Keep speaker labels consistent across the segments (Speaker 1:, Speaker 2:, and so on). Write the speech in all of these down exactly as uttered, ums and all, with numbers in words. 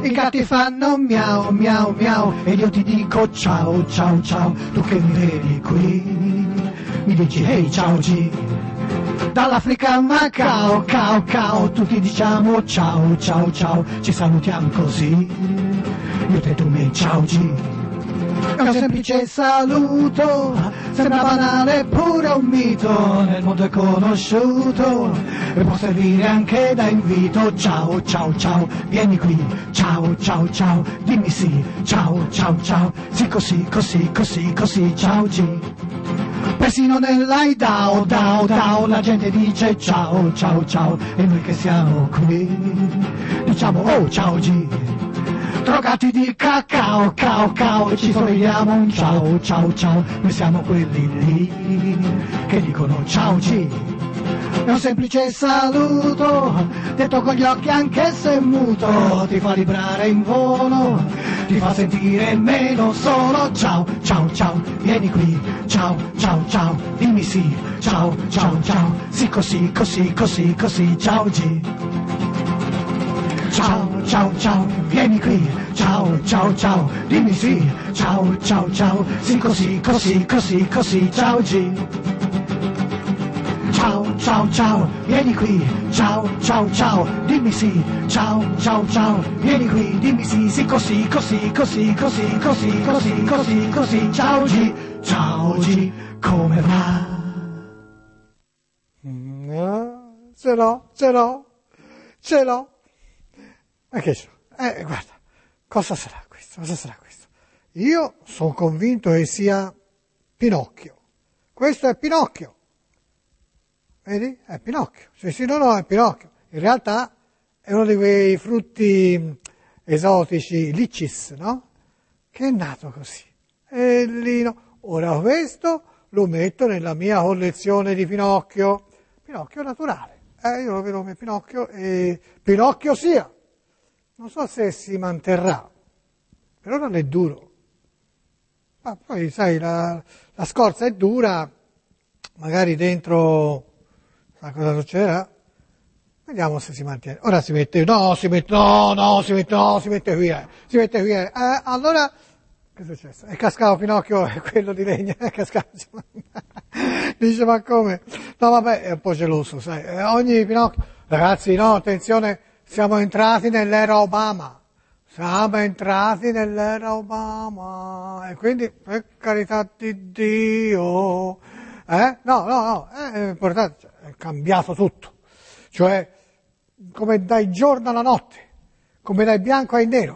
Speaker 1: I gatti fanno miau miau miau ed io ti dico ciao ciao ciao. Tu che mi vedi qui mi dici hey ciao G. Dall'Africa a Macao, cao cao, tutti diciamo ciao ciao ciao. Ci salutiamo così, io te tu me ciao G. È un semplice saluto, sembra banale eppure un mito, nel mondo è conosciuto e può servire anche da invito. Ciao ciao ciao, vieni qui, ciao ciao ciao, dimmi sì, ciao ciao ciao, sì così così così così, ciao G. Persino nell'Aidao, dao dao, la gente dice ciao ciao ciao e noi che siamo qui diciamo oh ciao G. Drogati di cacao, cao, cao, e ci sorridiamo un ciao, ciao, ciao. Noi siamo quelli lì che dicono ciao G. È un semplice saluto, detto con gli occhi anche se muto. Ti fa vibrare in volo, ti fa sentire meno solo. Ciao, ciao, ciao, vieni qui. Ciao, ciao, ciao, dimmi sì. Ciao, ciao, ciao, sì così, così, così, così, ciao G. Ciao, ciao, ciao, vieni qui, ciao, ciao, ciao, dimmi sì, ciao, ciao, ciao, sì così, così, così, così, ciao G. Ciao, ciao, ciao, vieni qui, ciao, ciao, ciao, dimmi sì, ciao, ciao, ciao, vieni qui, dimmi sì, sì così, così, così, così, così, così, così, così, ciao G, ciao G, come va?
Speaker 2: No, ce l'ho, ce l'ho, ce l'ho. Ma che c'è? Eh, guarda, cosa sarà questo? Cosa sarà questo? Io sono convinto che sia Pinocchio. Questo è Pinocchio. Vedi? È Pinocchio. Se sì, no, no, è Pinocchio. In realtà è uno di quei frutti esotici, licis, no? Che è nato così. E lì no. Ora questo lo metto nella mia collezione di Pinocchio. Pinocchio naturale. Eh, io lo vedo come Pinocchio e Pinocchio sia. Non so se si manterrà, però non è duro. Ma poi, sai, la, la scorza è dura, magari dentro, sa cosa succederà? Vediamo se si mantiene. Ora si mette, no, si mette, no, no, si mette, no, si mette qui, eh, si mette qui. Eh. Eh, allora, che è successo? È cascato Pinocchio, è quello di legna, è cascato. Dice, ma come? No, vabbè, è un po' geloso, sai. Eh, ogni Pinocchio, ragazzi, no, attenzione, siamo entrati nell'era Obama, siamo entrati nell'era Obama, e quindi, per carità di Dio, eh? No, no, no, è importante, è cambiato tutto, cioè, come dal giorno alla notte, come dal bianco al nero.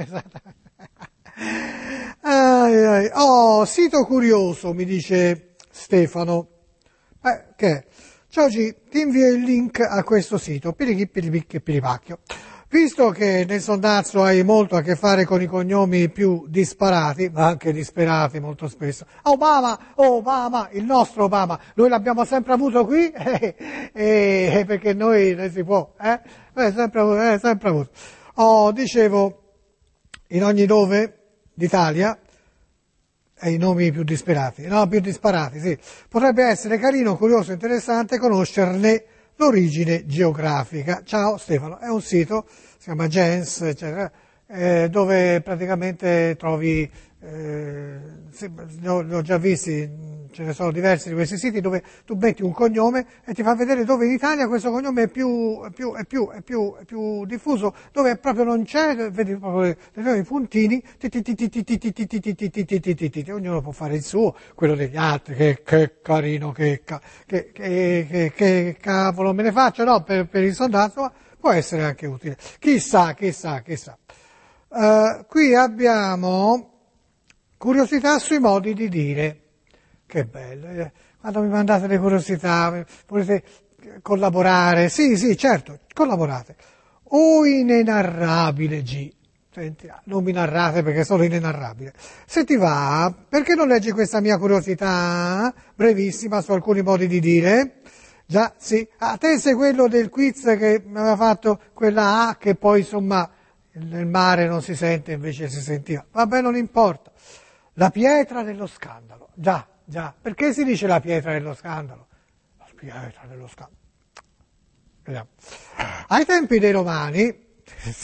Speaker 2: ai, ai. Oh, sito curioso, mi dice Stefano, eh, che è? Ciao G, ti invio il link a questo sito, pirichi, piripicchi e piripacchio. Visto che nel sondazzo hai molto a che fare con i cognomi più disparati, ma anche disperati molto spesso, Obama, Obama, il nostro Obama, noi l'abbiamo sempre avuto qui, eh, eh, perché noi ne si può, eh? Eh, sempre, eh, sempre avuto. Oh, dicevo, in ogni dove d'Italia, e i nomi più disperati, no, più disparati, sì. Potrebbe essere carino, curioso, interessante conoscerne l'origine geografica. Ciao Stefano, è un sito, si chiama Gens, eccetera, eh, dove praticamente trovi, eh, sì, li ho, li ho già visti, ce ne sono diversi di questi siti dove tu metti un cognome e ti fa vedere dove in Italia questo cognome è più, è più, è più, è più, è più diffuso, dove proprio non c'è, vedi proprio i puntini, ognuno può fare il suo, quello degli altri, che, che carino, che, che, che, che, che cavolo me ne faccio, no, per, per il sondaggio, ma può essere anche utile. Chissà, chissà, chissà. Uh, qui abbiamo curiosità sui modi di dire. Che bello, quando mi mandate le curiosità, volete collaborare, sì, sì, certo, collaborate. O inenarrabile G, senti, non mi narrate perché sono inenarrabile. Se ti va, perché non leggi questa mia curiosità, brevissima, su alcuni modi di dire? Già, sì, a te sei quello del quiz che mi aveva fatto quella A che poi insomma nel mare non si sente, invece si sentiva. Vabbè, non importa. La pietra dello scandalo, già. Già, perché si dice la pietra dello scandalo? La pietra dello scandalo. Vediamo. Ai tempi dei Romani,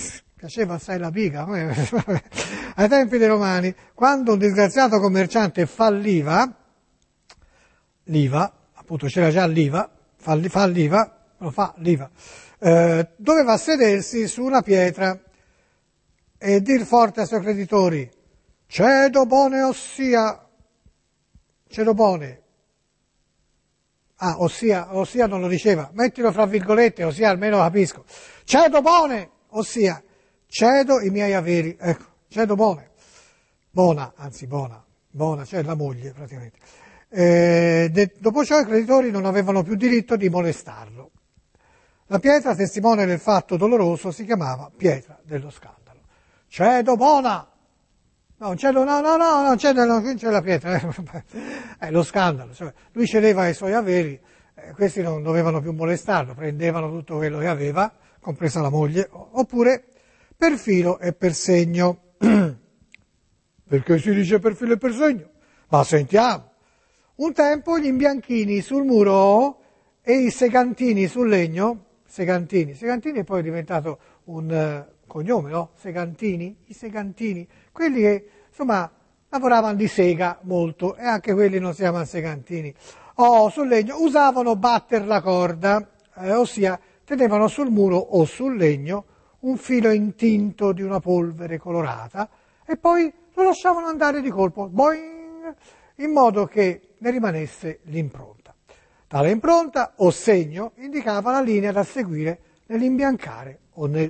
Speaker 2: faceva assai la piga, ai tempi dei Romani, quando un disgraziato commerciante falliva, l'I V A, appunto c'era già l'I V A, falli, falliva, lo fa l'I V A, eh, doveva sedersi su una pietra e dir forte ai suoi creditori, cedo bone ossia, cedo bone, ah, ossia, ossia non lo diceva, mettilo fra virgolette, ossia almeno capisco, cedo bone, ossia, cedo i miei averi, ecco, cedo bone, bona, anzi bona, bona, cioè la moglie praticamente. Eh, de, dopo ciò i creditori non avevano più diritto di molestarlo. La pietra, testimone del fatto doloroso, si chiamava pietra dello scandalo. Cedo bona! No, non c'è, no, no, no, non c'è, non c'è la pietra, è lo scandalo. Cioè, lui cedeva i suoi averi, eh, questi non dovevano più molestarlo, prendevano tutto quello che aveva, compresa la moglie, oppure per filo e per segno. Perché si dice per filo e per segno? Ma sentiamo. Un tempo gli imbianchini sul muro e i segantini sul legno, segantini, segantini è poi diventato un uh, cognome, no? Segantini, i segantini, quelli che insomma lavoravano di sega molto e anche quelli non si chiamano segantini. O sul legno usavano batter la corda, eh, ossia tenevano sul muro o sul legno un filo intinto di una polvere colorata e poi lo lasciavano andare di colpo, boing, in modo che ne rimanesse l'impronta. Tale impronta o segno indicava la linea da seguire nell'imbiancare o nel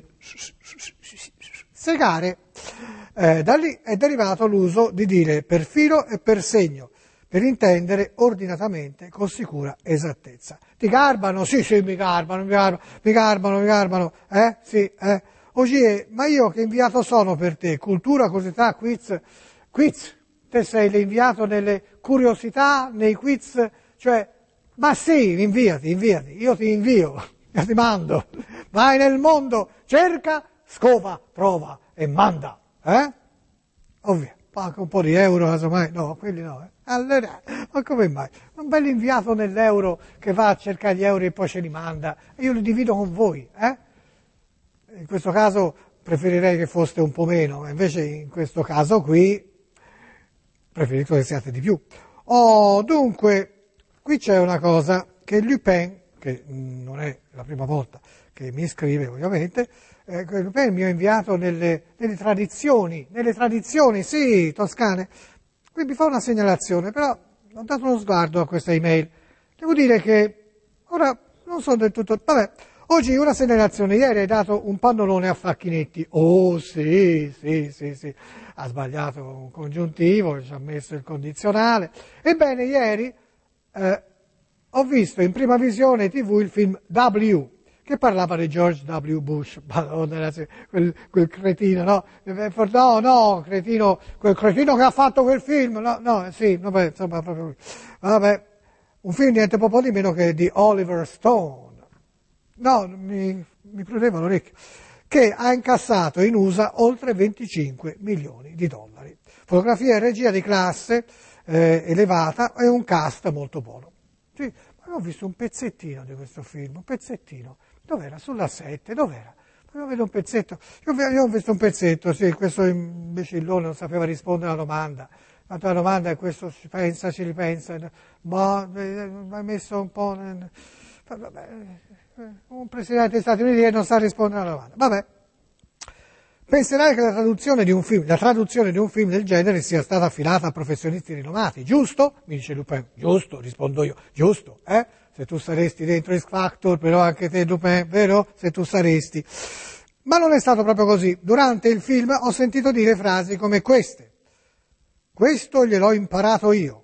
Speaker 2: segare. Eh, da lì è derivato l'uso di dire per filo e per segno, per intendere ordinatamente con sicura esattezza. Ti garbano? Sì, sì, mi garbano, mi garbano, mi garbano, mi garbano, eh? Sì, eh? Ogie, ma io che inviato sono per te? Cultura, curiosità, quiz, quiz. Te sei l'inviato nelle curiosità, nei quiz, cioè, ma sì, inviati, inviati, io ti invio, io ti mando, vai nel mondo, cerca, scova, trova e manda, eh? Ovvio, anche un po' di euro, casomai, no, quelli no, eh? Allora, ma come mai? Un bel inviato nell'euro che va a cercare gli euro e poi ce li manda, e io li divido con voi, eh? In questo caso preferirei che foste un po' meno, ma invece in questo caso qui preferito che siate di più. Oh, dunque, qui c'è una cosa che Lupin, che non è la prima volta che mi scrive ovviamente, eh, Lupin mi ha inviato nelle, nelle tradizioni, nelle tradizioni, sì, toscane. Qui mi fa una segnalazione, però ho dato uno sguardo a questa email. Devo dire che ora non sono del tutto... Vabbè, oggi una segnalazione, ieri hai dato un pannolone a Facchinetti. Oh sì, sì, sì, sì, ha sbagliato un congiuntivo, ci ha messo il condizionale. Ebbene, ieri eh, ho visto in prima visione tivù il film W, che parlava di George W. Bush, Madonna, quel, quel cretino, no? No, no, cretino, quel cretino che ha fatto quel film, no, no, sì, vabbè, insomma, proprio, vabbè, un film niente po' di meno che di Oliver Stone. No, mi, mi prudeva l'orecchio, che ha incassato in U S A oltre venticinque milioni di dollari. Fotografia e regia di classe eh, elevata e un cast molto buono. Sì, ma ho visto un pezzettino di questo film, un pezzettino. Dov'era? Sulla sette, dov'era? Io vedo un pezzetto, io, io ho visto un pezzetto, sì, questo imbecillone non sapeva rispondere alla domanda. La tua domanda è questo, ci pensa, ci ripensa, ma mi hai messo un po'... Nel... Vabbè, un presidente degli Stati Uniti che non sa rispondere alla domanda. Vabbè, penserai che la traduzione di un film, la traduzione di un film del genere sia stata affidata a professionisti rinomati, giusto? Mi dice Lupin, giusto, rispondo io, giusto, eh? Se tu saresti dentro X Factor, però anche te Lupin, vero? Se tu saresti. Ma non è stato proprio così. Durante il film ho sentito dire frasi come queste. Questo gliel'ho imparato io.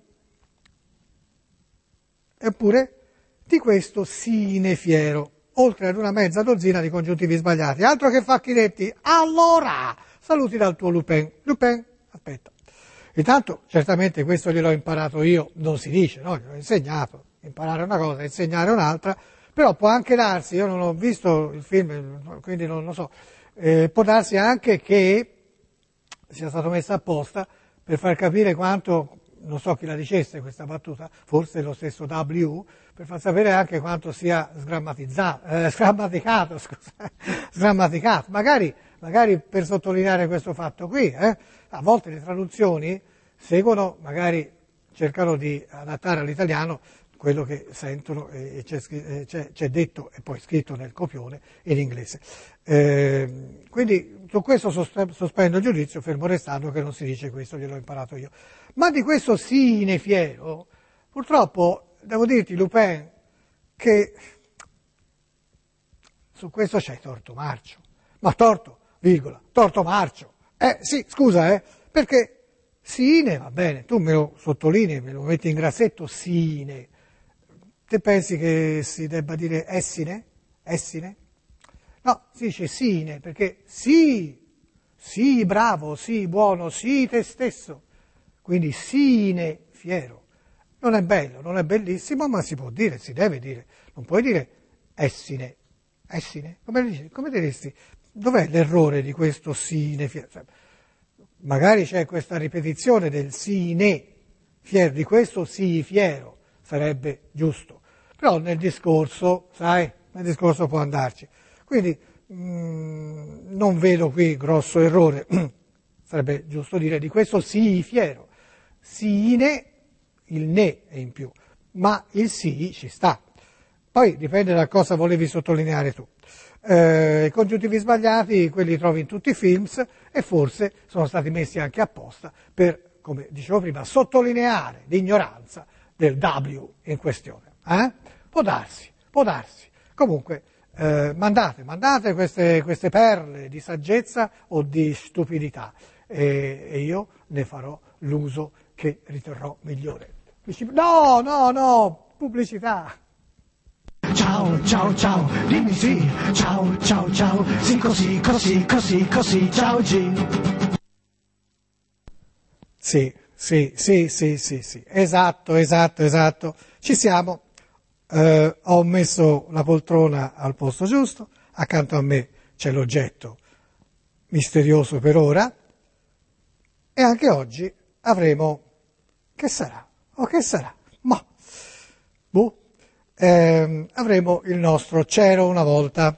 Speaker 2: Eppure, di questo sì ne fiero, oltre ad una mezza dozzina di congiuntivi sbagliati. Altro che Facchinetti. Allora, saluti dal tuo Lupin. Lupin, aspetta. Intanto, certamente questo gliel'ho imparato io, non si dice, no? Gliel'ho insegnato. Imparare una cosa, insegnare un'altra, però può anche darsi, io non ho visto il film, quindi non lo so, eh, può darsi anche che sia stato messo apposta per far capire quanto, non so chi la dicesse questa battuta, forse lo stesso W, per far sapere anche quanto sia sgrammatizzato, eh, sgrammaticato, scusa, sgrammaticato. Magari magari per sottolineare questo fatto qui, eh? A volte le traduzioni seguono, magari cercano di adattare all'italiano quello che sentono e c'è, c'è, c'è detto e poi scritto nel copione in inglese. Eh, quindi su questo sospendo il giudizio, fermo restando che non si dice questo, gliel'ho imparato io. Ma di questo sine fiero, purtroppo devo dirti, Lupin, che su questo c'hai torto marcio. Ma torto, virgola, torto marcio. Eh sì, scusa, eh, perché sine va bene, tu me lo sottolinei, me lo metti in grassetto, sine. Te pensi che si debba dire essine? Essine? No, si dice sine, perché sì, sì, bravo, sì, buono, sì, te stesso. Quindi sine fiero. Non è bello, non è bellissimo, ma si può dire, si deve dire. Non puoi dire essine. Essine? Come, dici, come diresti? Dov'è l'errore di questo sine fiero? Cioè, magari c'è questa ripetizione del sine fiero, di questo sì fiero, sarebbe giusto. Però nel discorso, sai, nel discorso può andarci. Quindi mh, non vedo qui grosso errore, sarebbe giusto dire di questo sì fiero. Sine, il ne è in più, ma il sì ci sta. Poi dipende da cosa volevi sottolineare tu. Eh, I congiuntivi sbagliati, quelli trovi in tutti i films e forse sono stati messi anche apposta per, come dicevo prima, sottolineare l'ignoranza del W in questione. Eh? Può darsi, può darsi. Comunque, eh, mandate, mandate queste, queste perle di saggezza o di stupidità e, e io ne farò l'uso che riterrò migliore. No, no, no, pubblicità.
Speaker 1: Ciao, ciao, ciao, dimmi sì, ciao, ciao, ciao, sì così, così, così, così, ciao G.
Speaker 2: Sì, sì, sì, sì, sì, sì, esatto, esatto, esatto, ci siamo. Eh, ho messo la poltrona al posto giusto, accanto a me c'è l'oggetto misterioso per ora e anche oggi avremo, che sarà? O che sarà? Ma, boh. Eh, avremo il nostro C'ero una volta.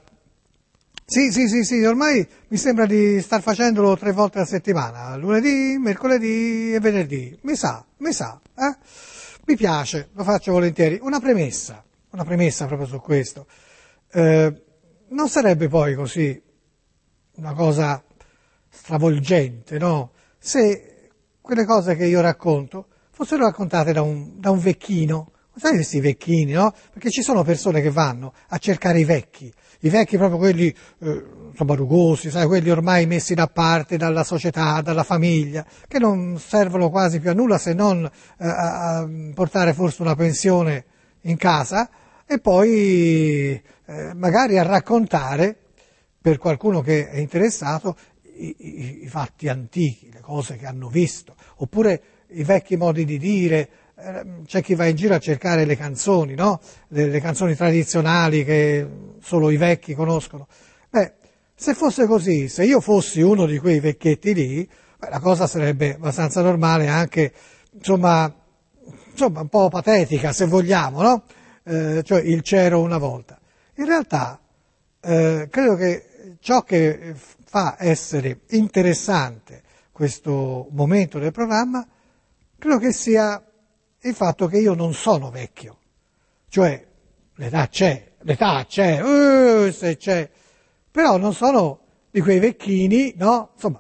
Speaker 2: Sì, sì, sì, sì, ormai mi sembra di star facendolo tre volte a settimana, lunedì, mercoledì e venerdì. Mi sa, mi sa, eh? Mi piace, lo faccio volentieri. Una premessa, una premessa proprio su questo. Eh, non sarebbe poi così una cosa stravolgente, no? Se quelle cose che io racconto fossero raccontate da un, da un vecchino. Sai questi vecchini, no? Perché ci sono persone che vanno a cercare i vecchi, i vecchi proprio quelli, eh, insomma, rugosi, sai, quelli ormai messi da parte dalla società, dalla famiglia, che non servono quasi più a nulla se non eh, a portare forse una pensione in casa e poi eh, magari a raccontare, per qualcuno che è interessato, i, i, i fatti antichi, le cose che hanno visto, oppure i vecchi modi di dire. C'è chi va in giro a cercare le canzoni, no? Le, le canzoni tradizionali che solo i vecchi conoscono. Beh, se fosse così, se io fossi uno di quei vecchietti lì, beh, la cosa sarebbe abbastanza normale, anche, insomma, insomma, un po' patetica, se vogliamo, no? Eh, cioè il C'ero una volta. In realtà, eh, credo che ciò che fa essere interessante questo momento del programma, credo che sia il fatto che io non sono vecchio, cioè l'età c'è, l'età c'è, uh, se c'è, però non sono di quei vecchini, no? Insomma,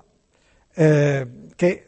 Speaker 2: eh, che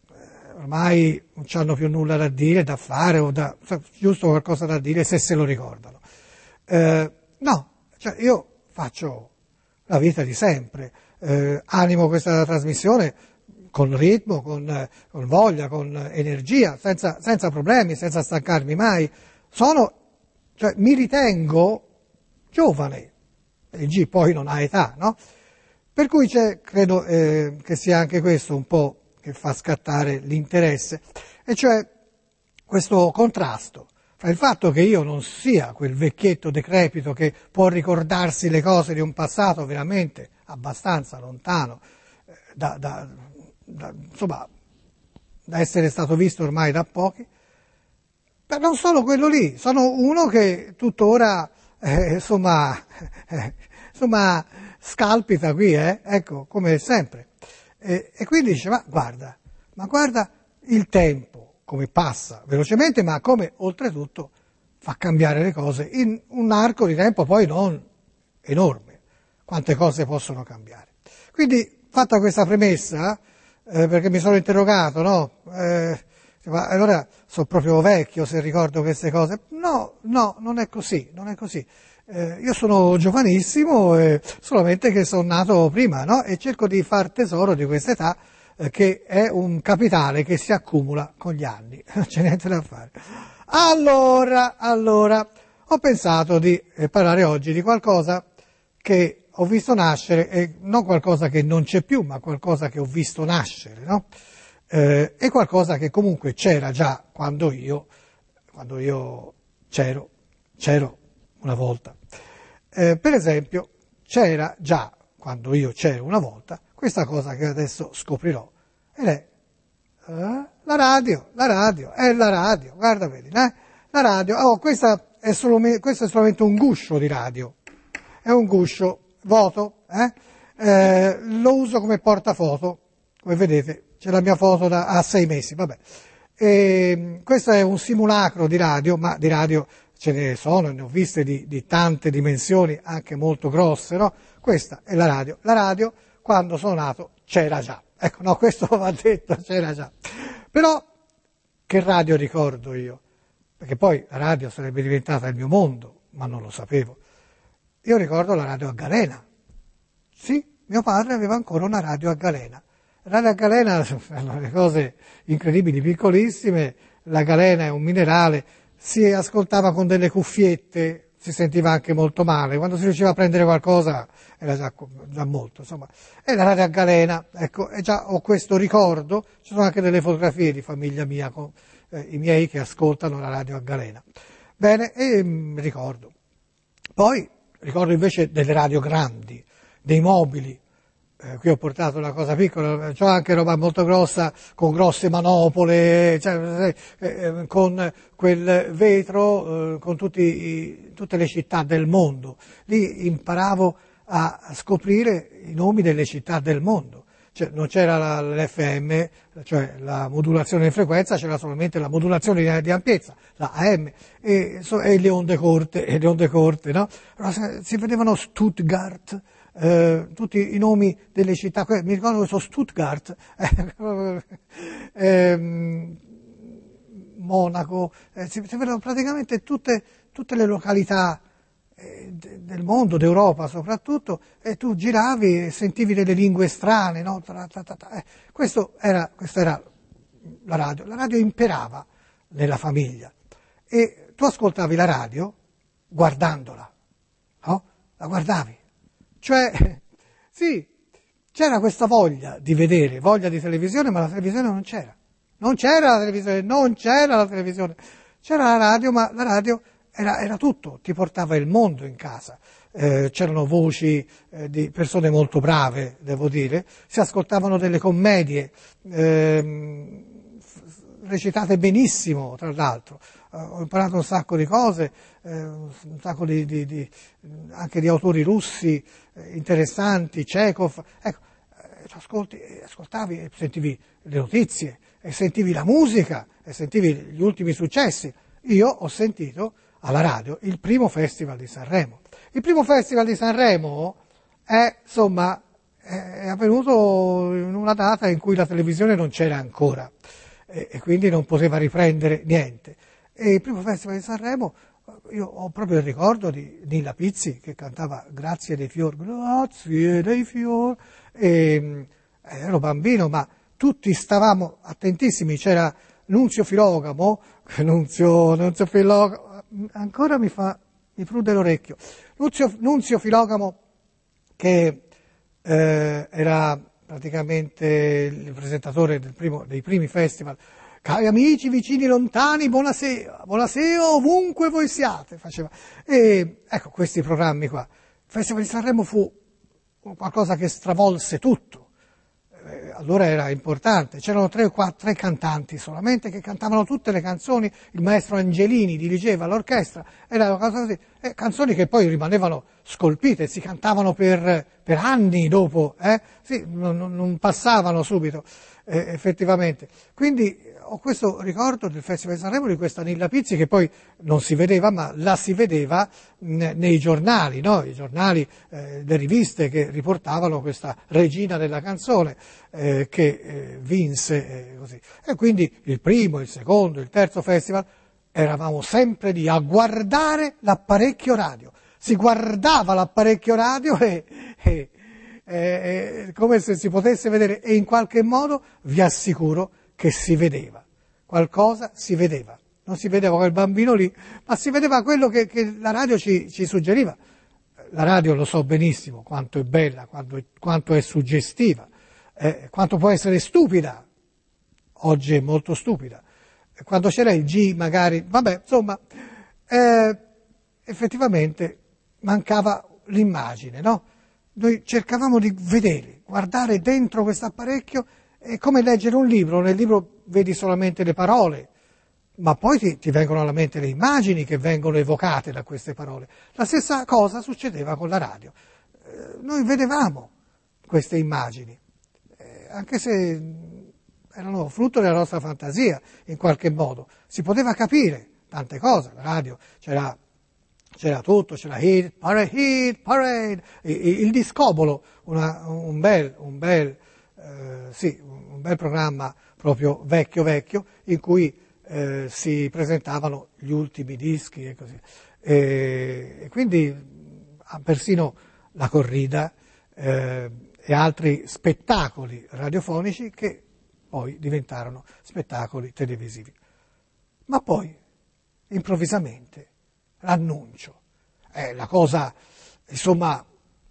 Speaker 2: ormai non hanno più nulla da dire, da fare, o da, giusto qualcosa da dire se se lo ricordano. Eh, no, cioè io faccio la vita di sempre, eh, animo questa trasmissione con ritmo, con, con voglia, con energia, senza, senza problemi, senza stancarmi mai. Sono, cioè, mi ritengo giovane, il G poi non ha età, no? Per cui c'è, credo eh, che sia anche questo un po' che fa scattare l'interesse, e cioè questo contrasto fra il fatto che io non sia quel vecchietto decrepito che può ricordarsi le cose di un passato veramente abbastanza lontano, eh, da, da, da, insomma, da essere stato visto ormai da pochi, ma non sono quello lì, sono uno che tuttora, eh, insomma, eh, insomma, scalpita qui, eh? Ecco, come sempre. E, e quindi dice, ma guarda, ma guarda il tempo, come passa velocemente, ma come oltretutto fa cambiare le cose in un arco di tempo poi non enorme. Quante cose possono cambiare. Quindi, fatta questa premessa, eh, perché mi sono interrogato, no? Eh, ma allora sono proprio vecchio se ricordo queste cose. No, no, non è così, non è così. Eh, io sono giovanissimo, eh, solamente che sono nato prima, no? E cerco di far tesoro di questa età, eh, che è un capitale che si accumula con gli anni. Non c'è niente da fare. Allora, allora, ho pensato di eh, parlare oggi di qualcosa che ho visto nascere, e non qualcosa che non c'è più, ma qualcosa che ho visto nascere, no? Eh, e qualcosa che comunque c'era già quando io, quando io c'ero, c'ero una volta. Eh, per esempio, c'era già, quando io c'ero una volta, questa cosa che adesso scoprirò, ed è eh, la radio, la radio, è la radio, guarda, vedi, eh? La radio, oh, questa è, solo, questo è solamente un guscio di radio, è un guscio vuoto, eh? Eh, lo uso come portafoto, come vedete, c'è la mia foto da a sei mesi, vabbè. E, questo è un simulacro di radio, ma di radio ce ne sono, ne ho viste di, di tante dimensioni, anche molto grosse, no? Questa è la radio. La radio, quando sono nato, c'era già. Ecco, no, questo va detto, c'era già. Però, che radio ricordo io? Perché poi la radio sarebbe diventata il mio mondo, ma non lo sapevo. Io ricordo la radio a galena. Sì, mio padre aveva ancora una radio a galena. La radio a galena sono le cose incredibili, piccolissime. La galena è un minerale, si ascoltava con delle cuffiette, si sentiva anche molto male. Quando si riusciva a prendere qualcosa era già, già molto, insomma. E la radio a galena, ecco, e già ho questo ricordo. Ci sono anche delle fotografie di famiglia mia con eh, i miei che ascoltano la radio a galena. Bene, e mh, ricordo. Poi ricordo invece delle radio grandi, dei mobili. Eh, qui ho portato una cosa piccola, c'ho anche roba molto grossa, con grosse manopole, cioè, eh, con quel vetro, eh, con tutti i, tutte le città del mondo. Lì imparavo a, a scoprire i nomi delle città del mondo. Cioè, non c'era l'F M, cioè la modulazione di frequenza, c'era solamente la modulazione di, di ampiezza, la A M, e, e le onde corte, e le onde corte, no? Allora, si vedevano Stuttgart, eh, tutti i nomi delle città, mi ricordo questo Stuttgart, eh, Monaco, eh, si, si vedono praticamente tutte, tutte le località del mondo, d'Europa soprattutto, e tu giravi e sentivi delle lingue strane, no? Eh, questo era, questa era la radio. La radio imperava nella famiglia e tu ascoltavi la radio guardandola, no? La guardavi. Cioè, sì, c'era questa voglia di vedere, voglia di televisione, ma la televisione non c'era. Non c'era la televisione, non c'era la televisione. C'era la radio, ma la radio Era, era tutto, ti portava il mondo in casa, eh, c'erano voci eh, di persone molto brave, devo dire, si ascoltavano delle commedie, eh, recitate benissimo, tra l'altro, eh, ho imparato un sacco di cose, eh, un sacco di, di, di, anche di autori russi eh, interessanti, Chekhov, ecco, eh, ascolti, ascoltavi e sentivi le notizie, e sentivi la musica, e sentivi gli ultimi successi. Io ho sentito alla radio il primo festival di Sanremo. Il primo festival di Sanremo è, insomma, è avvenuto in una data in cui la televisione non c'era ancora e, e quindi non poteva riprendere niente. E il primo festival di Sanremo, io ho proprio il ricordo di Nilla Pizzi che cantava Grazie dei fior, grazie dei fior, e, ero bambino, ma tutti stavamo attentissimi, c'era Nunzio Filogamo, Nunzio, Nunzio Filogamo, ancora mi fa, mi prude l'orecchio, Nunzio, Nunzio Filogamo che eh, era praticamente il presentatore del primo, dei primi festival. Cari amici, vicini, lontani, buonasera, buonasera ovunque voi siate, faceva. E ecco questi programmi qua. Il Festival di Sanremo fu qualcosa che stravolse tutto. Allora era importante, c'erano tre o quattro tre cantanti solamente che cantavano tutte le canzoni, il maestro Angelini dirigeva l'orchestra, era una cosa così, e canzoni che poi rimanevano scolpite, si cantavano per, per anni dopo, eh? Sì, non, non passavano subito, eh, effettivamente. Quindi ho questo ricordo del Festival di Sanremo di questa Nilla Pizzi che poi non si vedeva, ma la si vedeva mh, nei giornali, no? I giornali, eh, le riviste che riportavano questa regina della canzone eh, che eh, vinse eh, così. E quindi il primo, il secondo, il terzo festival eravamo sempre lì a guardare l'apparecchio radio. Si guardava l'apparecchio radio e, e, e, e come se si potesse vedere, e in qualche modo vi assicuro che si vedeva, qualcosa si vedeva, non si vedeva quel bambino lì, ma si vedeva quello che, che la radio ci, ci suggeriva. La radio lo so benissimo quanto è bella, quanto è, quanto è suggestiva, eh, quanto può essere stupida, oggi è molto stupida, quando c'era il G magari, vabbè, insomma, eh, effettivamente mancava l'immagine, no? Noi cercavamo di vedere, guardare dentro questo apparecchio. È come leggere un libro, nel libro vedi solamente le parole, ma poi ti, ti vengono alla mente le immagini che vengono evocate da queste parole. La stessa cosa succedeva con la radio. Eh, noi vedevamo queste immagini, eh, anche se erano frutto della nostra fantasia, in qualche modo. Si poteva capire tante cose, la radio c'era, c'era tutto, c'era Hit Parade, Hit Parade, il, il discobolo, una, un bel, un bel Eh, sì, un bel programma proprio vecchio vecchio in cui eh, si presentavano gli ultimi dischi e così. E, e quindi persino la corrida eh, e altri spettacoli radiofonici che poi diventarono spettacoli televisivi. Ma poi, improvvisamente, l'annuncio, eh, la cosa, insomma,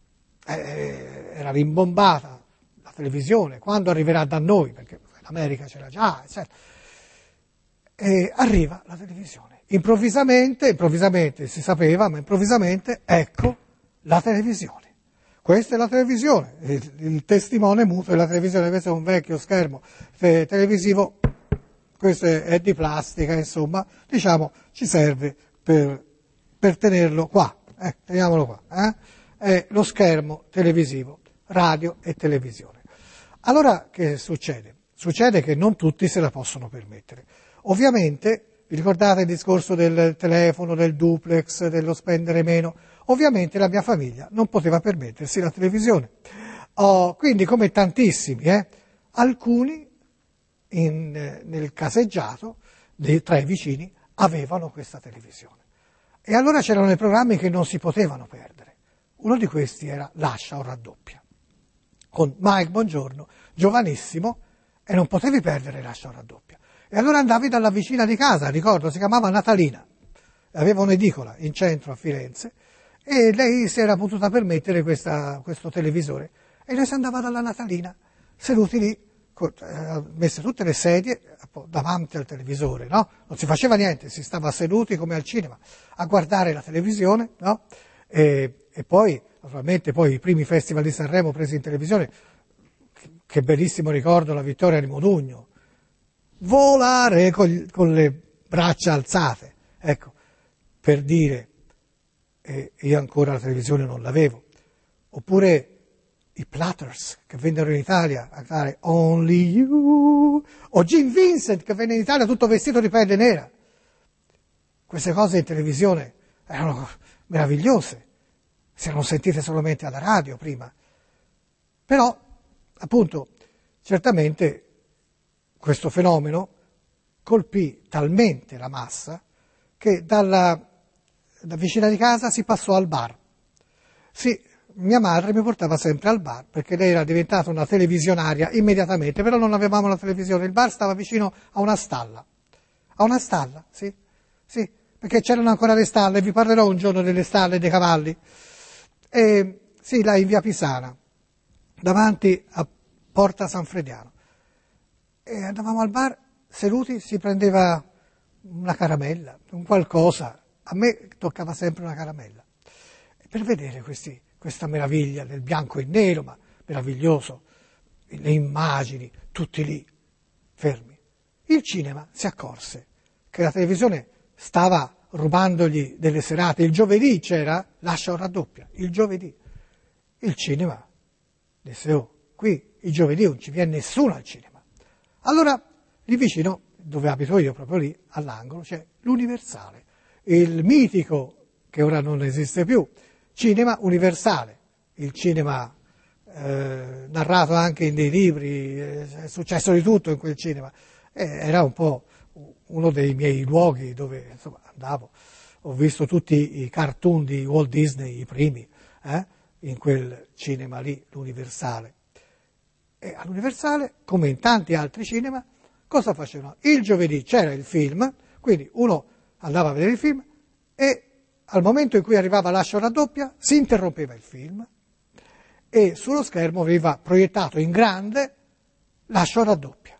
Speaker 2: eh, era rimbombata. Televisione, quando arriverà da noi, perché in America c'era già, eccetera. E arriva la televisione. Improvvisamente, improvvisamente si sapeva, ma improvvisamente, ecco la televisione. Questa è la televisione, il, il testimone muto è la televisione, questo è un vecchio schermo te- televisivo, questo è, è di plastica, insomma, diciamo, ci serve per, per tenerlo qua, eh, teniamolo qua, eh? È lo schermo televisivo, radio e televisione. Allora che succede? Succede che non tutti se la possono permettere. Ovviamente, vi ricordate il discorso del telefono, del duplex, dello spendere meno? Ovviamente la mia famiglia non poteva permettersi la televisione. Oh, quindi come tantissimi, eh, alcuni in, eh, nel caseggiato dei, tra i vicini avevano questa televisione. E allora c'erano dei programmi che non si potevano perdere. Uno di questi era Lascia o raddoppia, con Mike Bongiorno, giovanissimo, e non potevi perdere Lascia o raddoppia. E allora andavi dalla vicina di casa, ricordo, si chiamava Natalina, aveva un'edicola in centro a Firenze, e lei si era potuta permettere questa, questo televisore, e lei si andava dalla Natalina, seduti lì, eh, messe tutte le sedie davanti al televisore, no? Non si faceva niente, si stava seduti come al cinema, a guardare la televisione, no? E, e poi, naturalmente, poi i primi festival di Sanremo presi in televisione, che bellissimo ricordo la vittoria di Modugno, volare con, con le braccia alzate, ecco, per dire, eh, io ancora la televisione non l'avevo, oppure i Platters che vennero in Italia a cantare Only You, o Jim Vincent che venne in Italia tutto vestito di pelle nera. Queste cose in televisione erano meravigliose, si erano sentite solamente alla radio prima, però appunto certamente questo fenomeno colpì talmente la massa che dalla, da vicina di casa si passò al bar. Sì, mia madre mi portava sempre al bar perché lei era diventata una televisionaria immediatamente, però non avevamo la televisione, il bar stava vicino a una stalla. A una stalla, sì, sì, perché c'erano ancora le stalle, vi parlerò un giorno delle stalle dei cavalli. E, sì, là in via Pisana, davanti a Porta San Frediano. E andavamo al bar, seduti, si prendeva una caramella, un qualcosa. A me toccava sempre una caramella. E per vedere questi, questa meraviglia del bianco e nero, ma meraviglioso, le immagini, tutti lì, fermi. Il cinema si accorse che la televisione stava rubandogli delle serate. Il giovedì c'era Lascia o raddoppia, il giovedì. il cinema disse: oh, qui il giovedì non ci viene nessuno al cinema. Allora, lì vicino, dove abito io, proprio lì, all'angolo, c'è l'Universale, il mitico, che ora non esiste più, cinema Universale, il cinema eh, narrato anche in dei libri, è successo di tutto in quel cinema. Eh, era un po' uno dei miei luoghi dove, insomma, andavo. Ho visto tutti i cartoon di Walt Disney, i primi, eh, in quel cinema lì, l'Universale. E all'Universale, come in tanti altri cinema, cosa facevano? Il giovedì c'era il film, quindi uno andava a vedere il film e al momento in cui arrivava l'ascia raddoppia si interrompeva il film e sullo schermo veniva proiettato in grande l'ascia raddoppia.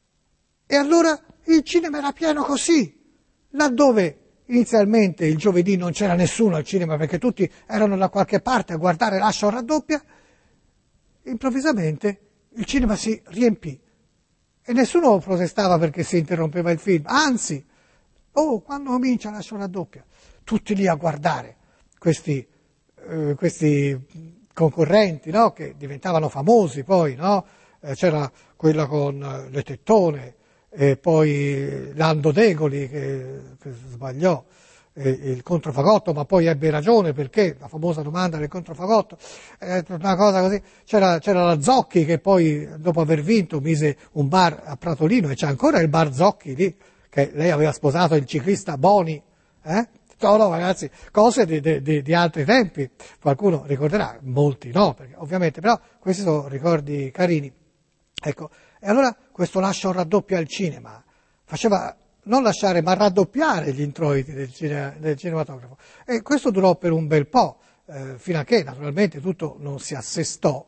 Speaker 2: E allora il cinema era pieno così, laddove inizialmente il giovedì non c'era nessuno al cinema perché tutti erano da qualche parte a guardare l'ascia raddoppia, improvvisamente il cinema si riempì e nessuno protestava perché si interrompeva il film, anzi, oh, quando comincia l'ascia raddoppia, tutti lì a guardare questi, eh, questi concorrenti, no? Che diventavano famosi poi, no? Eh, c'era quella con eh, le tettone, e poi Lando Degoli che, che sbagliò eh, il controfagotto, ma poi ebbe ragione perché la famosa domanda del controfagotto, eh, una cosa così. C'era, c'era la Zocchi che poi dopo aver vinto mise un bar a Pratolino e c'è ancora il bar Zocchi lì, che lei aveva sposato il ciclista Boni, eh? No, no, ragazzi, cose di, di, di altri tempi, qualcuno ricorderà, molti no, perché ovviamente, però questi sono ricordi carini. Ecco, e allora questo lascia un raddoppio al cinema, faceva non lasciare ma raddoppiare gli introiti del, cine, del cinematografo. E questo durò per un bel po', eh, fino a che naturalmente tutto non si assestò.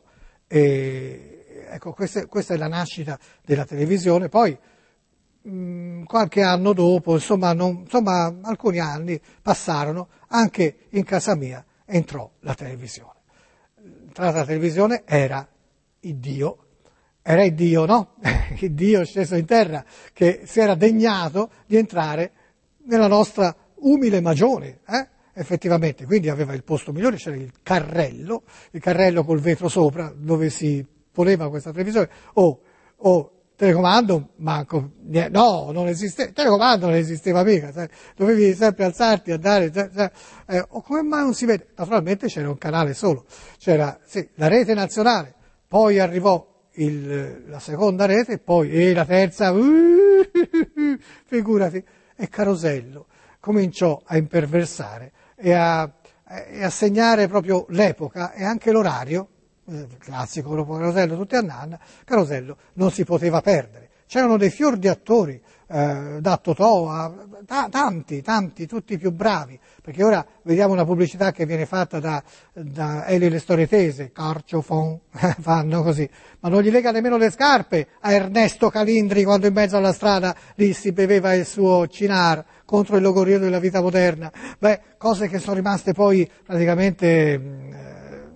Speaker 2: E, ecco, questa, questa è la nascita della televisione. Poi mh, qualche anno dopo, insomma, non, insomma alcuni anni passarono, anche in casa mia entrò la televisione. Entrata la televisione era il Dio. Era il Dio, no? Il Dio sceso in terra che si era degnato di entrare nella nostra umile magione, eh? Effettivamente. Quindi aveva il posto migliore, c'era il carrello, il carrello col vetro sopra dove si poneva questa televisione. O, o telecomando, manco, no, non esisteva, telecomando non esisteva mica, sai? Dovevi sempre alzarti, andare, sai, sai, eh, o come mai non si vede? Naturalmente c'era un canale solo, c'era sì, la rete nazionale, poi arrivò Il, la seconda rete, poi e la terza, uh, figurati, e Carosello cominciò a imperversare e a, e a segnare proprio l'epoca e anche l'orario, eh, classico dopo Carosello, tutti a nanna, Carosello non si poteva perdere. C'erano dei fior di attori, eh, da Totò a ta, tanti, tanti, tutti più bravi, perché ora vediamo una pubblicità che viene fatta da, da Elio le Storie Tese, Carciofon, fanno così, ma non gli lega nemmeno le scarpe a Ernesto Calindri quando in mezzo alla strada lì si beveva il suo cinar contro il logorio della vita moderna. Beh, cose che sono rimaste poi praticamente eh,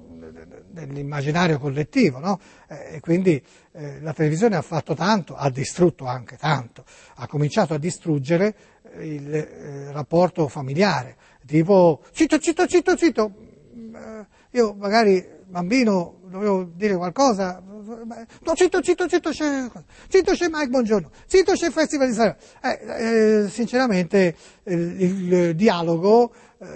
Speaker 2: nell'immaginario collettivo, no? E quindi eh, la televisione ha fatto tanto, ha distrutto anche tanto, ha cominciato a distruggere il eh, rapporto familiare, tipo zitto, zitto, zitto, zitto, eh, io magari bambino dovevo dire qualcosa, no, zitto, zitto, zitto, c'è, zitto c'è Mike Buongiorno, zitto c'è il Festival di Sanremo. Eh, eh, sinceramente eh, il, il dialogo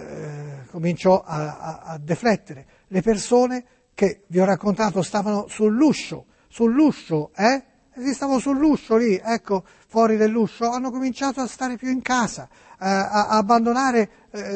Speaker 2: eh, cominciò a, a, a deflettere, le persone che vi ho raccontato stavano sull'uscio, sull'uscio, eh? Si stavano sull'uscio lì, ecco, fuori dell'uscio, hanno cominciato a stare più in casa, eh, a, a abbandonare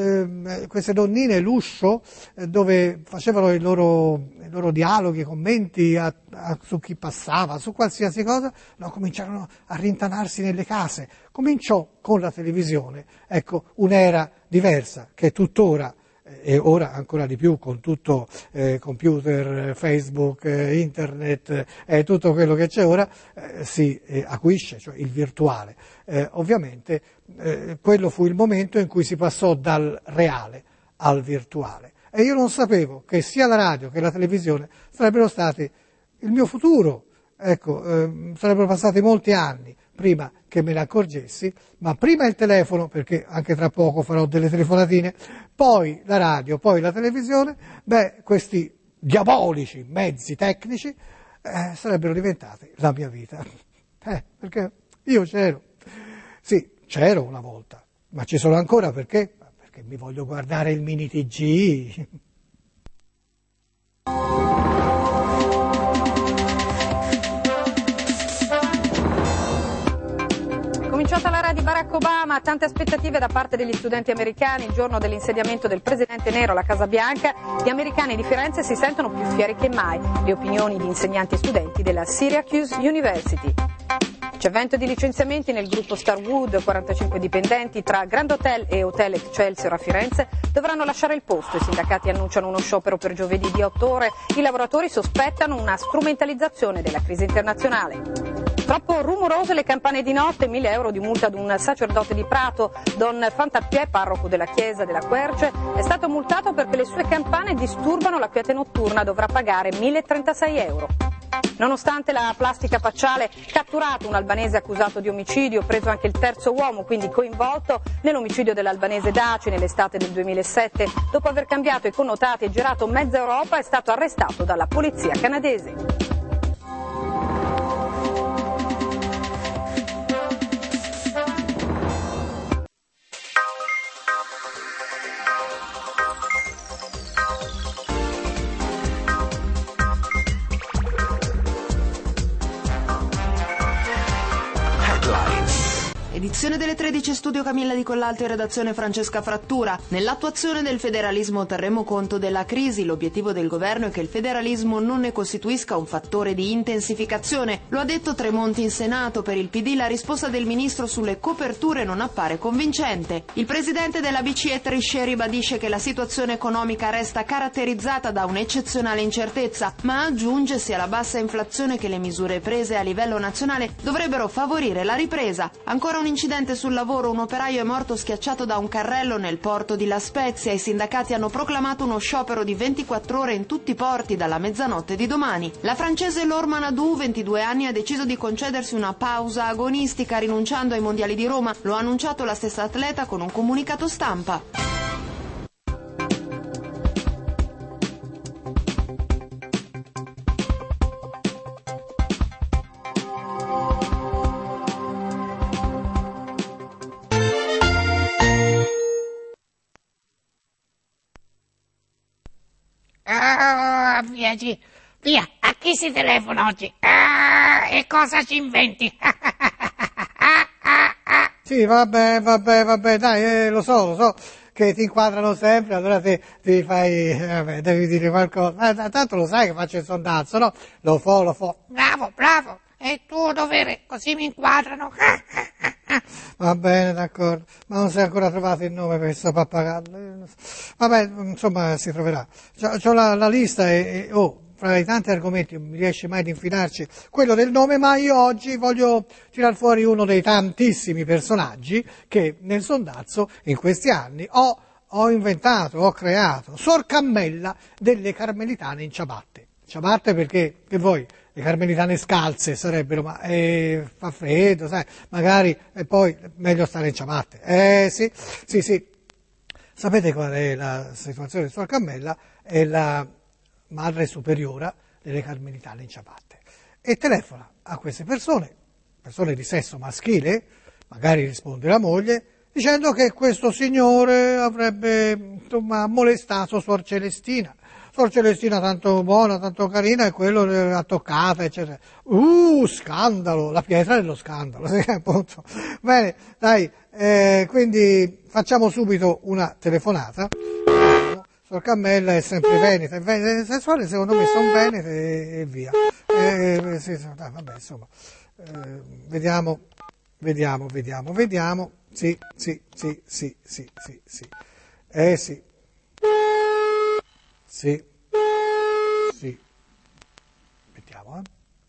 Speaker 2: eh, queste donnine l'uscio eh, dove facevano i loro, i loro dialoghi, i commenti a, a, su chi passava, su qualsiasi cosa, no, cominciarono a rintanarsi nelle case. Cominciò con la televisione, ecco, un'era diversa che tuttora e ora ancora di più con tutto eh, computer, Facebook, eh, internet e eh, tutto quello che c'è ora eh, si eh, acuisce, cioè il virtuale. Eh, ovviamente eh, quello fu il momento in cui si passò dal reale al virtuale e io non sapevo che sia la radio che la televisione sarebbero stati il mio futuro, ecco, eh, sarebbero passati molti anni prima che me ne accorgessi, ma prima il telefono, perché anche tra poco farò delle telefonatine, poi la radio, poi la televisione, beh, questi diabolici mezzi tecnici, eh, sarebbero diventati la mia vita. Eh, perché io c'ero, sì, c'ero una volta, ma ci sono ancora perché? Perché mi voglio guardare il mini T G.
Speaker 3: Cominciata l'era di Barack Obama, tante aspettative da parte degli studenti americani. Il giorno dell'insediamento del presidente nero alla Casa Bianca, gli americani di Firenze si sentono più fieri che mai. Le opinioni di insegnanti e studenti della Syracuse University. C'è vento di licenziamenti nel gruppo Starwood, quarantacinque dipendenti tra Grand Hotel e Hotel Excelsior a Firenze dovranno lasciare il posto. I sindacati annunciano uno sciopero per giovedì di otto ore. I lavoratori sospettano una strumentalizzazione della crisi internazionale. Troppo rumorose le campane di notte, mille euro di multa ad un sacerdote di Prato. Don Fantapiè, parroco della chiesa della Querce, è stato multato perché le sue campane disturbano la quiete notturna, dovrà pagare milletrentasei euro. Nonostante la plastica facciale, catturato un albanese accusato di omicidio, preso anche il terzo uomo, quindi coinvolto nell'omicidio dell'albanese Daci nell'estate del duemilasette. Dopo aver cambiato i connotati e girato mezza Europa, è stato arrestato dalla polizia canadese.
Speaker 4: Edizione delle tredici, studio Camilla Di Collalto e redazione Francesca Frattura. Nell'attuazione del federalismo terremo conto della crisi. L'obiettivo del governo è che il federalismo non ne costituisca un fattore di intensificazione. Lo ha detto Tremonti in Senato. Per il P D la risposta del ministro sulle coperture non appare convincente. Il presidente della B C E Trichet ribadisce che la situazione economica resta caratterizzata da un'eccezionale incertezza, ma aggiunge sia la bassa inflazione che le misure prese a livello nazionale dovrebbero favorire la ripresa. Ancora un incidente sul lavoro, un operaio è morto schiacciato da un carrello nel porto di La Spezia. I sindacati hanno proclamato uno sciopero di ventiquattro ore in tutti i porti dalla mezzanotte di domani. La francese Laure Manadou, ventidue anni, ha deciso di concedersi una pausa agonistica rinunciando ai mondiali di Roma. Lo ha annunciato la stessa atleta con un comunicato stampa.
Speaker 5: Ah, via, sì. Via, a chi si telefona oggi? Ah, e cosa ci inventi?
Speaker 2: Sì, vabbè, vabbè, vabbè, dai, eh, lo so, lo so che ti inquadrano sempre, allora ti, ti fai, eh, vabbè, devi dire qualcosa. Eh, tanto lo sai che faccio il sondazzo, no? Lo fo, lo fo.
Speaker 5: Bravo, bravo, è il tuo dovere, così mi inquadrano.
Speaker 2: Va bene, d'accordo, ma non si è ancora trovato il nome per questo pappagallo. Vabbè, insomma, si troverà. C'ho, c'ho la, la lista e, e, oh, fra i tanti argomenti non mi riesce mai di infilarci quello del nome, ma io oggi voglio tirar fuori uno dei tantissimi personaggi che nel sondazzo in questi anni ho, ho inventato, ho creato. Sor Cammella delle Carmelitane in ciabatte. Ciabatte perché, che voi, le carmelitane scalze sarebbero, ma eh, fa freddo, sai, magari, e poi meglio stare in ciabatte. Eh sì, sì, sì. Sapete qual è la situazione di Sor Cammella? È la madre superiora delle carmelitane in ciabatte. E telefona a queste persone, persone di sesso maschile, magari risponde la moglie, dicendo che questo signore avrebbe, insomma, molestato Suor Celestina. Suor Celestina tanto buona, tanto carina, e quello l'ha toccata, eccetera. Uh, scandalo, la pietra dello scandalo, appunto. Bene, dai, eh, quindi facciamo subito una telefonata. Sor Cammella è sempre veneta, è veneta, sessuale, secondo me sono venete e via. Eh, sì, dai, vabbè, insomma, eh, vediamo, vediamo, vediamo, vediamo. Sì, sì, sì, sì, sì, sì, sì. Eh sì. Sì, sì, mettiamo,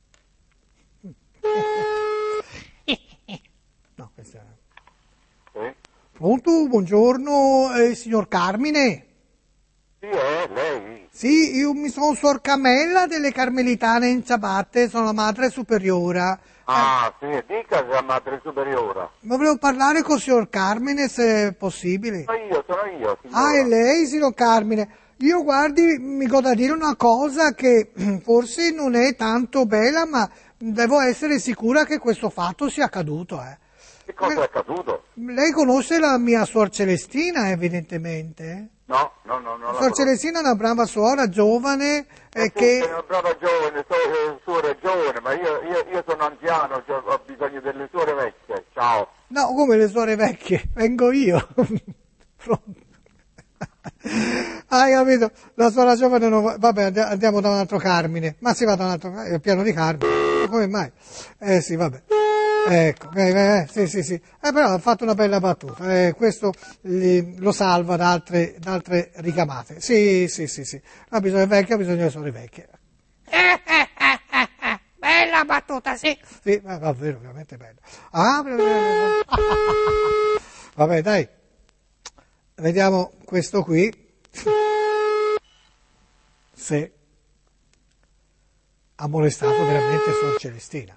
Speaker 2: eh. No, questa è...
Speaker 6: Eh?
Speaker 2: Pronto, buongiorno, eh, signor Carmine?
Speaker 6: Sì, è lei?
Speaker 2: Sì, io mi sono Sor Camella delle Carmelitane in ciabatte, sono la madre superiora.
Speaker 6: Ah, sì, dica che è madre superiora.
Speaker 2: Ma volevo parlare con il signor Carmine, se è possibile.
Speaker 6: Sono io, sono io, signora.
Speaker 2: Ah, è lei, signor Carmine? Io, guardi, mi go da dire una cosa che forse non è tanto bella, ma devo essere sicura che questo fatto sia accaduto, eh.
Speaker 6: Che cosa è accaduto?
Speaker 2: Lei conosce la mia suor Celestina, evidentemente?
Speaker 6: No, no, no, no.
Speaker 2: Suor Celestina è una brava suora, giovane,
Speaker 6: Ma
Speaker 2: eh,
Speaker 6: tu
Speaker 2: che...
Speaker 6: sei una brava giovane, so, eh, suora giovane, ma io, io, io sono anziano, cioè, ho bisogno delle suore vecchie. Ciao.
Speaker 2: No, come le suore vecchie? Vengo io. Pronto. Hai capito? La suora giovane non va... Vabbè, andiamo da un altro Carmine. Ma si va da un altro... È il piano di Carmine. Come mai? Eh sì, vabbè. Ecco, eh, eh, sì, sì, sì. Eh, però ha fatto una bella battuta. Eh, questo li, lo salva da altre, da altre ricamate. Sì, sì, sì, sì. Ha bisogno di vecchie, ha bisogno delle suore vecchie.
Speaker 5: Eh, eh, eh, eh, eh. Bella battuta, sì.
Speaker 2: Sì, ma davvero, veramente bello. Ah, vabbè, dai. Vediamo questo qui. Se ha molestato veramente suor Celestina.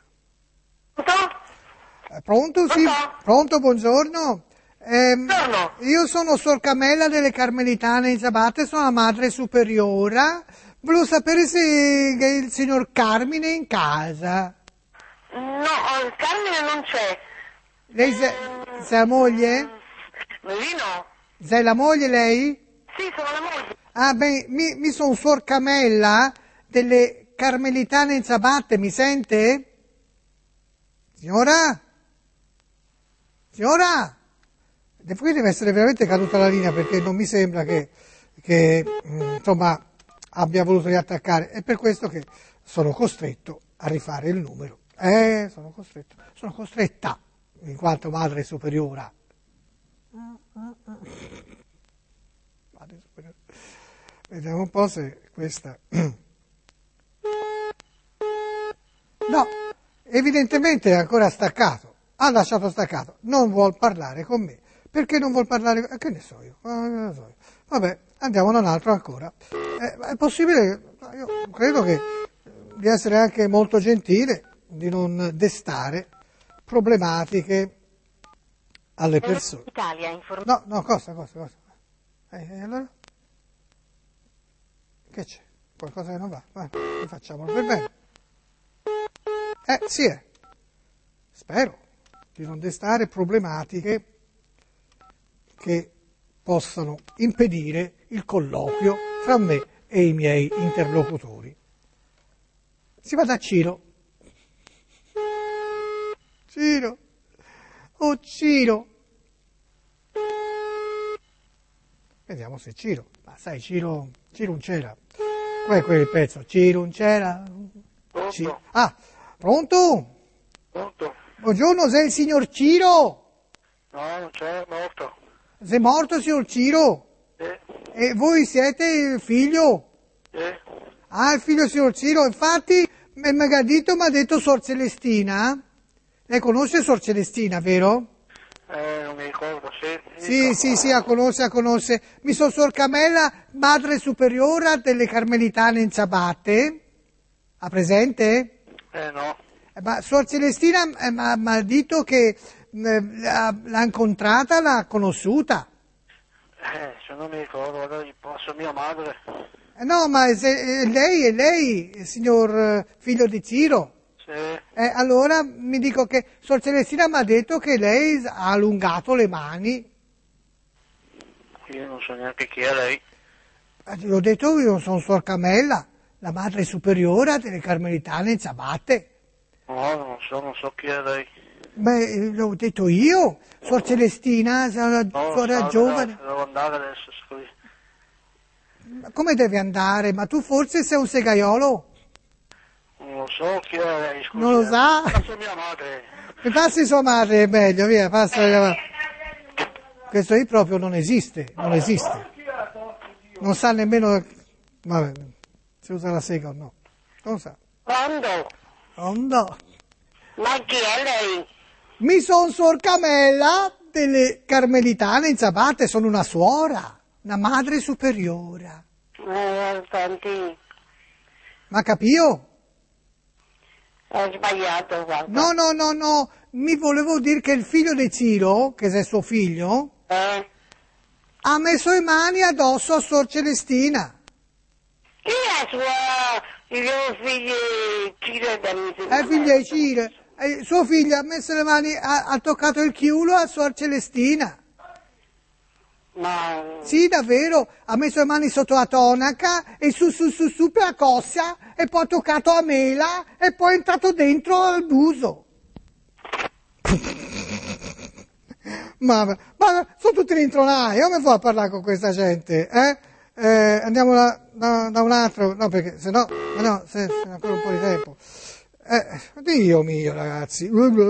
Speaker 2: Eh, Pronto? Sì. Pronto, buongiorno. Ehm, io sono Suor Camella delle Carmelitane in Ciabatte, sono la madre superiora. Volevo sapere se il signor Carmine è in casa.
Speaker 7: No, il Carmine non c'è.
Speaker 2: Lei sei, sei la moglie?
Speaker 7: Lì no.
Speaker 2: Sei la moglie lei?
Speaker 7: Sì, sono la moglie.
Speaker 2: Ah, beh, mi, mi sono Suor Camella delle Carmelitane in Ciabatte, mi sente? Signora? Signora? E poi deve essere veramente caduta la linea, perché non mi sembra che, che mh, insomma, abbia voluto riattaccare. È per questo che sono costretto a rifare il numero. Eh, sono costretto. Sono costretta, in quanto madre superiora. Madre superiora. Vediamo un po' se questa... No, evidentemente è ancora staccato. Ha lasciato staccato. Non vuol parlare con me. Perché non vuol parlare? Che ne so io? Ah, ne so io. Vabbè, andiamo da un altro ancora. Eh, è possibile, io credo che di essere anche molto gentile, di non destare problematiche alle persone.
Speaker 7: Italia, inform-
Speaker 2: No, no, cosa, cosa, cosa? Eh, e allora? Che c'è? Qualcosa che non va? Vai, facciamolo per bene. Eh, sì è. Spero di non destare problematiche che possano impedire il colloquio fra me e i miei interlocutori. Si va da Ciro. Ciro. Oh, Ciro. Vediamo se Ciro. Ma sai, Ciro, Ciro non c'era. Qual è quel pezzo? Ciro non c'era. Ci... Ah, pronto?
Speaker 6: Pronto?
Speaker 2: Buongiorno, sei il signor Ciro?
Speaker 6: No, non c'è, morto.
Speaker 2: Sei morto, signor Ciro?
Speaker 6: Eh,
Speaker 2: E voi siete il figlio?
Speaker 6: eh,
Speaker 2: Ah, il figlio signor Ciro. Infatti, il Megadito mi ha detto Suor Celestina. Lei conosce Suor Celestina, vero?
Speaker 6: eh, non mi ricordo, sì.
Speaker 2: Sì, sì, sì, la conosce, la conosce. Mi sono Suor Camella, madre superiora delle Carmelitane in Ciabatte. Ha presente?
Speaker 6: Eh, no.
Speaker 2: Eh, Ma Suor Celestina mi ha detto che eh, l'ha, l'ha incontrata, l'ha conosciuta.
Speaker 6: Eh, se non mi ricordo, allora gli passo mia madre.
Speaker 2: Eh, no, ma se, eh, lei è lei, il signor eh, figlio di Ciro.
Speaker 6: Sì.
Speaker 2: Eh, allora mi dico che Suor Celestina mi ha detto che lei ha allungato le mani.
Speaker 6: Io non so neanche chi è lei.
Speaker 2: Eh, L'ho detto io, sono Suor Camella, la madre superiora delle Carmelitane in Ciabatte.
Speaker 6: No, non so, non so chi è lei.
Speaker 2: Beh, l'ho detto io, Suor Celestina, una
Speaker 6: No,
Speaker 2: suora
Speaker 6: salve,
Speaker 2: giovane.
Speaker 6: Devo andare adesso, scusi.
Speaker 2: Ma come deve andare? Ma tu forse sei un segaiolo?
Speaker 6: Non lo so chi è lei, scusi.
Speaker 2: Non lo
Speaker 6: eh.
Speaker 2: sa?
Speaker 6: Passo mia madre.
Speaker 2: Mi passi sua madre, è meglio, via, passa. Questo qui proprio non esiste, non esiste. Non sa nemmeno... Vabbè, si usa la sega o no? Non sa.
Speaker 7: Quando?
Speaker 2: Oh no.
Speaker 7: Ma chi è lei?
Speaker 2: Mi son Suor Camella delle Carmelitane in Ciabatte, sono una suora, una madre superiora.
Speaker 7: Eh, tanti,
Speaker 2: Ma capio?
Speaker 7: ho sbagliato, guarda.
Speaker 2: No, no, no, no, mi volevo dire che il figlio di Ciro, che è suo figlio,
Speaker 7: Eh,
Speaker 2: ha messo le mani addosso a Suor Celestina.
Speaker 7: Chi è sua, i suoi figli Cire da Misura?
Speaker 2: È figlia di Cire. E suo figlio ha messo le mani, ha, ha toccato il chiulo a Suor Celestina.
Speaker 7: Ma...
Speaker 2: Sì, davvero, ha messo le mani sotto la tonaca e su su su su per la coscia e poi ha toccato la mela e poi è entrato dentro al buso. ma, ma sono tutti rintronai, come fa a parlare con questa gente? Eh? Eh, andiamo da, da, da un altro, no perché se no, no, se, se ancora un po' di tempo. Eh, Dio mio ragazzi,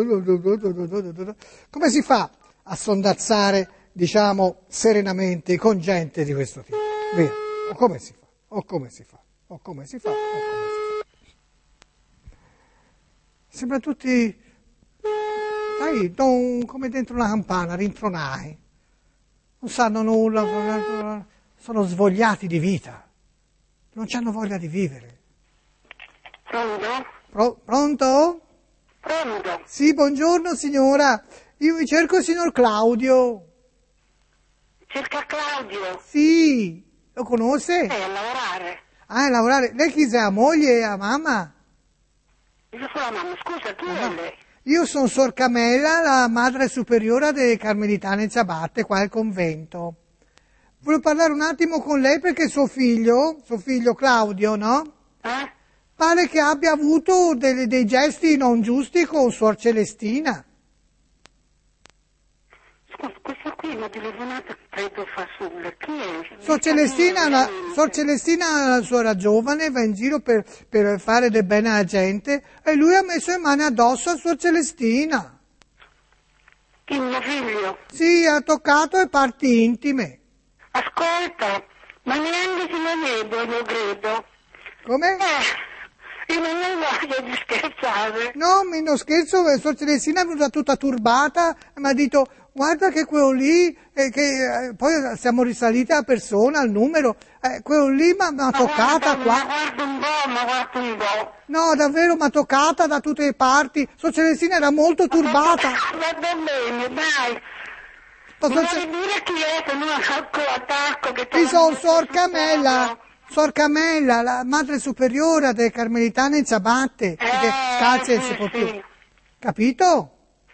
Speaker 2: come si fa a sondazzare, diciamo, serenamente con gente di questo tipo? Via, o come si fa, o come si fa, o come si fa, o come si fa. Sembra tutti, sai, don, come dentro una campana, rintronai, non sanno nulla, sono svogliati di vita, non hanno voglia di vivere.
Speaker 7: Pronto?
Speaker 2: Pro, pronto?
Speaker 7: Pronto?
Speaker 2: Sì, buongiorno signora, io vi cerco il signor Claudio.
Speaker 7: Cerca Claudio.
Speaker 2: Sì, lo conosce?
Speaker 7: È a lavorare.
Speaker 2: Ah, a lavorare. Lei chi sei, la moglie, la mamma?
Speaker 7: Io sono la mamma, scusa, tu e lei?
Speaker 2: Io sono Sor Camella, la madre superiore delle Carmelitane Ciabatte, qua al convento. Volevo parlare un attimo con lei perché suo figlio, suo figlio Claudio, no?
Speaker 7: Eh?
Speaker 2: Pare che abbia avuto dei, dei gesti non giusti con Suor Celestina.
Speaker 7: Scusa, questa qui è una telefonata, credo fa sulla. Chi è?
Speaker 2: Suor Celestina, una, Suor Celestina è una suora giovane, va in giro per, per fare del bene alla gente e lui ha messo le mani addosso a Suor Celestina.
Speaker 7: Chi, mio figlio?
Speaker 2: Sì, ha toccato le parti intime.
Speaker 7: Ascolta, ma neanche se lo vedo, io credo.
Speaker 2: Come?
Speaker 7: Eh, io non ho voglia di scherzare.
Speaker 2: No, mi non scherzo, Suor Celestina è venuta tutta turbata e mi ha detto guarda che quello lì, eh, che eh, poi siamo risaliti alla persona, al numero, eh, quello lì mi ha toccata
Speaker 7: guarda,
Speaker 2: qua.
Speaker 7: Ma guarda un po', ma guarda un po'.
Speaker 2: No, davvero mi ha toccata da tutte le parti. Suor Celestina era molto turbata.
Speaker 7: Va bene, dai.
Speaker 2: Ma
Speaker 7: Mi
Speaker 2: Suor
Speaker 7: vuoi
Speaker 2: Ce-
Speaker 7: dire chi è, se non attacco, attacco, che te
Speaker 2: Io
Speaker 7: l'ho
Speaker 2: sono
Speaker 7: detto
Speaker 2: Suor
Speaker 7: sul
Speaker 2: Camella,
Speaker 7: posto.
Speaker 2: Suor Camella, la madre superiore delle Carmelitane in Ciabatte, perché scalze
Speaker 7: Eh,
Speaker 2: si
Speaker 7: sì,
Speaker 2: può
Speaker 7: sì.
Speaker 2: più. Capito?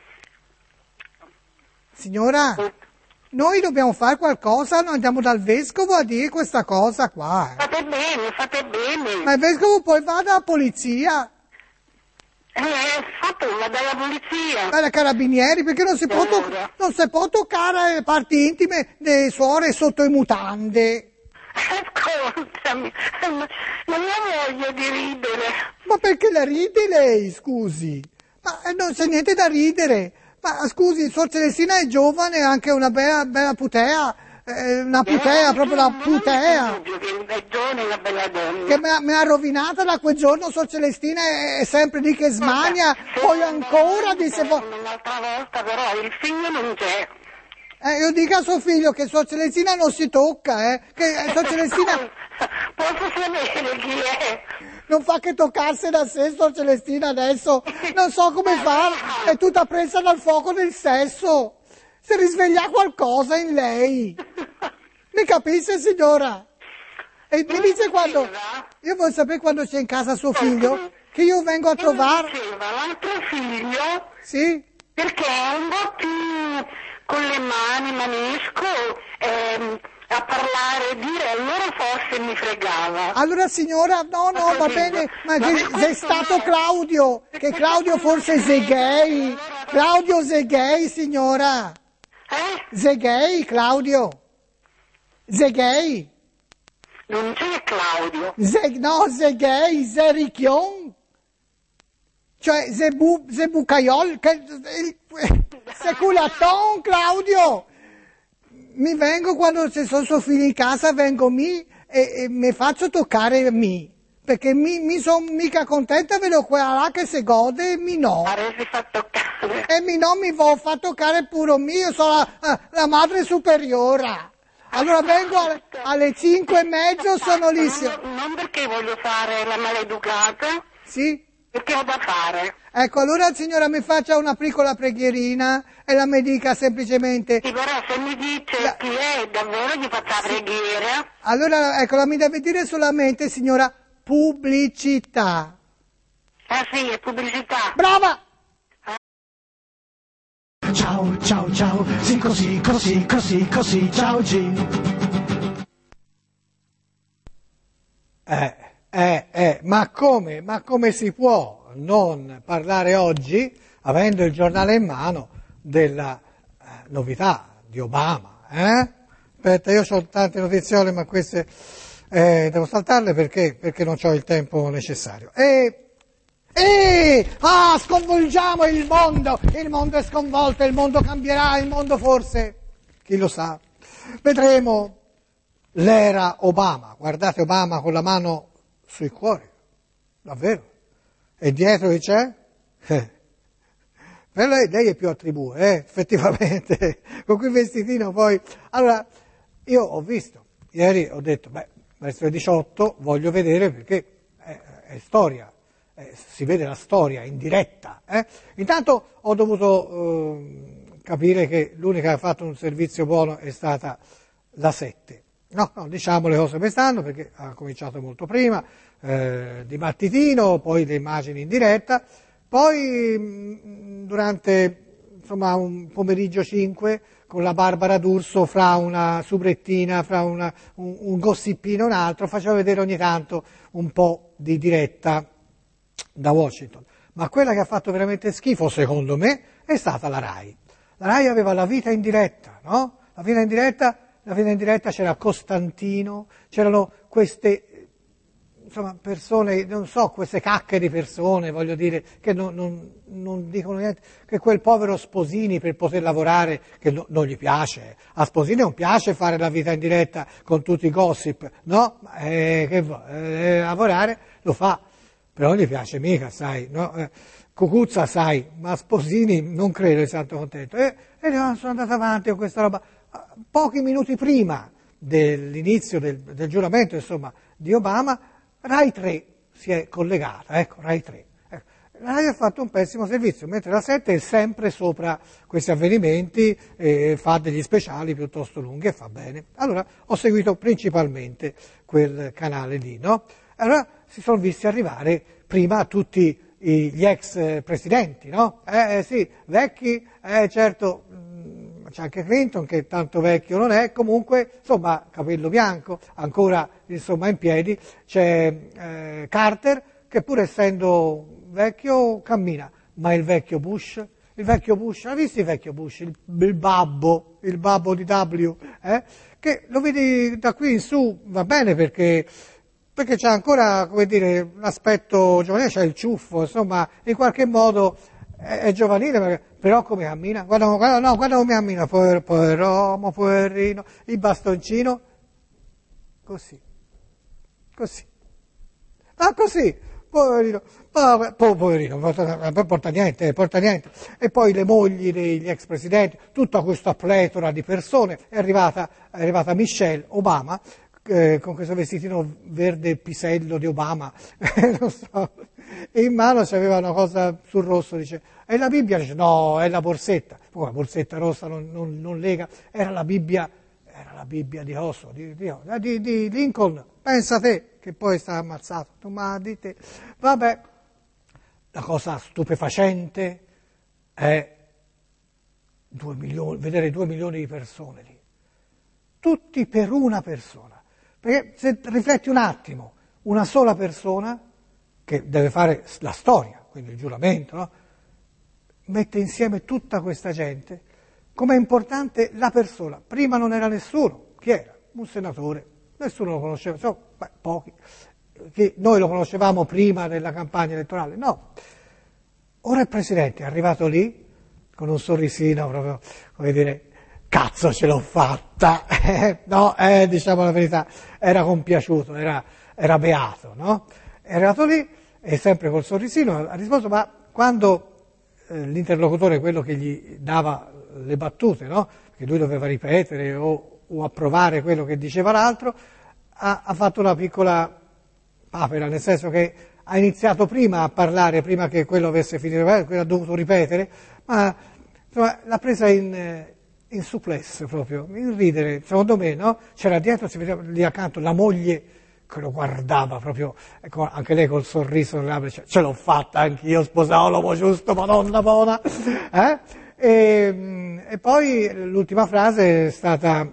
Speaker 2: Signora, noi dobbiamo fare qualcosa, noi andiamo dal vescovo a dire questa cosa qua. eh.
Speaker 7: Fate bene, fate bene.
Speaker 2: Ma il vescovo poi va dalla polizia,
Speaker 7: Eh, fatela dalla polizia.
Speaker 2: dai carabinieri, perché non si può, to-
Speaker 7: Allora.
Speaker 2: non si può toccare le parti intime delle suore sotto le mutande.
Speaker 7: Ascoltami, ma non ho voglia di ridere.
Speaker 2: Ma perché la ride lei, scusi? Ma eh, non c'è niente da ridere. Ma scusi, Suor Celestina è giovane, è anche una bella, bella putea, eh, una putea, proprio una putea,
Speaker 7: Che è giovane, una bella donna.
Speaker 2: che mi ha, mi ha rovinata da quel giorno. Suor Celestina è, è sempre lì che smania, poi ancora dice... vo-
Speaker 7: Un'altra volta però il figlio non c'è.
Speaker 2: Eh, io dica a suo figlio che Suor Celestina non si tocca, eh, che eh, Suor Celestina
Speaker 7: Posso sapere chi è?
Speaker 2: non fa che toccarsi da sé, Suor Celestina adesso, non so come fare, è tutta presa dal fuoco del sesso, si risveglia qualcosa in lei, mi capisce signora? E mi dice quando, io voglio sapere quando c'è in casa suo figlio, che io vengo a trovare,
Speaker 7: Diceva l'altro figlio,
Speaker 2: sì?
Speaker 7: perché è un po' più con le mani, manesco, ehm, a parlare, dire, allora forse mi fregava.
Speaker 2: Allora signora, no, no, va bene, ma che sei stato Claudio, che Claudio forse sei gay, Claudio sei gay signora,
Speaker 7: Eh?
Speaker 2: sei gay Claudio, sei gay,
Speaker 7: Non c'è Claudio.
Speaker 2: sei, no, sei gay, sei ricchion, cioè sei, bu, sei bucaiol, che, sei culaton Claudio. Mi vengo quando ci sono suoi figli in casa, vengo mi e, e mi faccio toccare mi, perché mi, mi sono mica contenta, vedo quella là che si gode e mi no.
Speaker 7: Paresi fa toccare.
Speaker 2: E mi no mi vuol far toccare pure mi, io sono la, la madre superiore. Allora vengo alle, alle cinque e mezzo, sono lì.
Speaker 7: Non, non perché voglio fare la maleducata,
Speaker 2: Sì?
Speaker 7: perché ho da fare.
Speaker 2: Ecco, allora signora mi faccia una piccola preghierina e la mi dica semplicemente...
Speaker 7: Sì, però se mi dice
Speaker 2: La-
Speaker 7: chi è, davvero gli faccio la preghiera.
Speaker 2: Allora, ecco, la mi deve dire solamente, signora, pubblicità.
Speaker 7: Ah sì, è pubblicità.
Speaker 2: Brava!
Speaker 1: Ciao, ciao, ciao, sì così, così, così, così, ciao G.
Speaker 2: Eh, eh, eh, ma come, ma come si può non parlare oggi, avendo il giornale in mano, della eh, novità di Obama, eh? Aspetta, io ho tante notiziole, ma queste eh, devo saltarle perché, perché non ho il tempo necessario. E... E ah, sconvolgiamo il mondo, il mondo è sconvolto, il mondo cambierà, il mondo forse, chi lo sa, vedremo l'era Obama, guardate Obama con la mano sui cuori, davvero, e dietro chi c'è? Eh. Per lei, lei è più a tribù, eh, effettivamente, con quel vestitino poi, allora, io ho visto, ieri ho detto, beh, verso le diciotto voglio vedere perché è, è storia. Eh, si vede la storia in diretta. Eh? Intanto ho dovuto eh, capire che l'unica che ha fatto un servizio buono è stata la sette. No, no, diciamo le cose come stanno perché ha cominciato molto prima, eh, di mattitino, poi le immagini in diretta, poi mh, durante insomma un pomeriggio cinque con la Barbara D'Urso fra una subrettina, fra una, un, un gossipino e un altro, faceva vedere ogni tanto un po' di diretta da Washington, ma quella che ha fatto veramente schifo secondo me è stata la RAI. La RAI aveva la vita in diretta, no? La vita in diretta, la vita in diretta c'era Costantino, c'erano queste insomma persone, non so, queste cacche di persone, voglio dire, che non, non, non dicono niente, che quel povero Sposini per poter lavorare, che no, non gli piace, a Sposini non piace fare la vita in diretta con tutti i gossip, no? Eh, che eh, lavorare lo fa. Però non gli piace mica, sai, no? Eh, Cucuzza, sai, ma Sposini non credo sia tanto contento. E, e sono andato avanti con questa roba. Pochi minuti prima dell'inizio del, del giuramento, insomma, di Obama, Rai tre si è collegata, ecco, Rai tre. Ecco. Rai ha fatto un pessimo servizio, mentre la sette è sempre sopra questi avvenimenti, e fa degli speciali piuttosto lunghi e fa bene. Allora ho seguito principalmente quel canale lì, no? Allora si sono visti arrivare prima tutti gli ex presidenti, no? Eh, eh sì, vecchi, eh certo, mh, c'è anche Clinton che tanto vecchio non è, comunque, insomma, capello bianco, ancora, insomma, in piedi, c'è eh, Carter che pur essendo vecchio cammina, ma il vecchio Bush, il vecchio Bush, hai visto il vecchio Bush, il, il babbo, il babbo di W, eh? Che lo vedi da qui in su, va bene perché... perché c'è ancora, come dire, l'aspetto giovanile, c'è il ciuffo, insomma, in qualche modo è, è giovanile, però come cammina? Guarda, guarda, no, guarda come cammina, povero, poveromo, poverino, il bastoncino, così, così, ah così, poverino, po- poverino, porta, porta niente, porta niente, e poi le mogli degli ex presidenti, tutta questa pletora di persone, è arrivata, è arrivata Michelle Obama, Eh, con questo vestitino verde pisello di Obama, non so, e in mano c'aveva una cosa sul rosso, dice, è la Bibbia? Dice, no, è la borsetta, poi la borsetta rossa non, non, non lega, era la Bibbia, era la Bibbia di Oso, di, di, di, di Lincoln, pensa te, che poi sta ammazzato, tu ma di te, vabbè, la cosa stupefacente è due milioni, vedere due milioni di persone lì, tutti per una persona. Perché se rifletti un attimo, una sola persona che deve fare la storia, quindi il giuramento, no? Mette insieme tutta questa gente, com'è importante la persona. Prima non era nessuno, chi era? Un senatore, nessuno lo conosceva, insomma, beh, pochi. Che noi lo conoscevamo prima della campagna elettorale, no. Ora il Presidente è arrivato lì con un sorrisino proprio, come dire, cazzo ce l'ho fatta, no, eh, diciamo la verità, era compiaciuto, era, era beato, no? È arrivato lì e sempre col sorrisino ha risposto, ma quando eh, l'interlocutore, quello che gli dava le battute, no? Che lui doveva ripetere o, o approvare quello che diceva l'altro, ha, ha fatto una piccola papera, nel senso che ha iniziato prima a parlare, prima che quello avesse finito, quello ha dovuto ripetere, ma insomma, l'ha presa in, in suplesso proprio, in ridere, secondo me, no? C'era dietro, si vedeva lì accanto la moglie che lo guardava proprio, ecco, anche lei col sorriso nelle labbra, cioè, ce l'ho fatta anch'io, sposavo giusto, madonna buona, eh? E, e poi l'ultima frase è stata